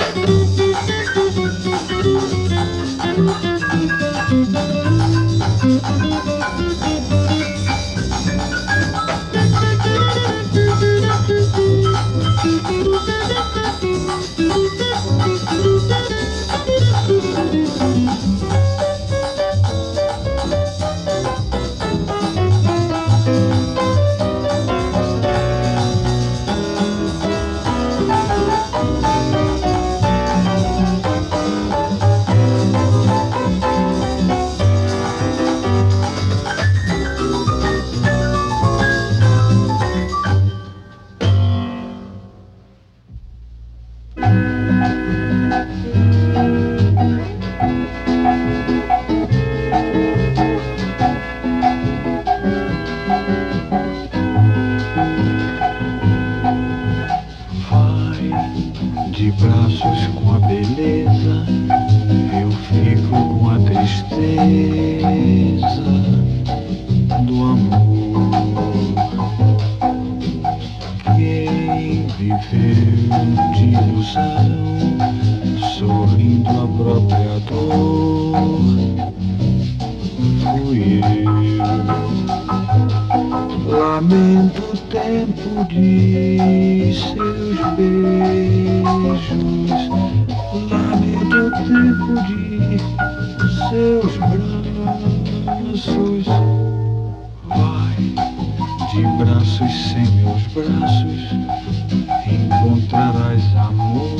De braços com a beleza, eu fico com a tristeza do amor. Quem viveu de ilusão, sorrindo a própria dor, fui eu. Lamento o tempo de seus beijos, lamento o tempo de seus braços. Vai de braços sem meus braços, encontrarás amor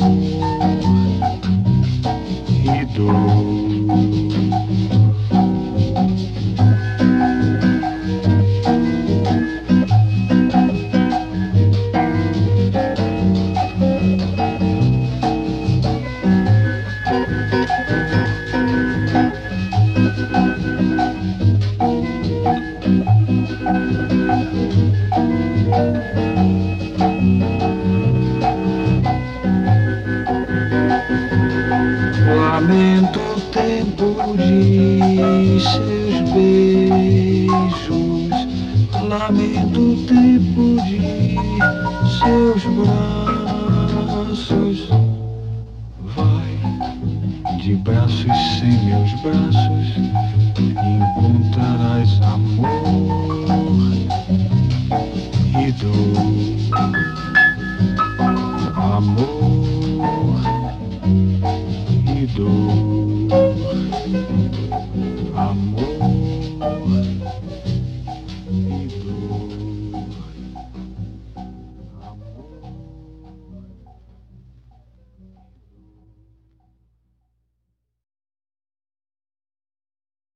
e dor. Lamento o tempo de seus beijos, lamento o tempo de seus braços. Vai de braços sem meus braços,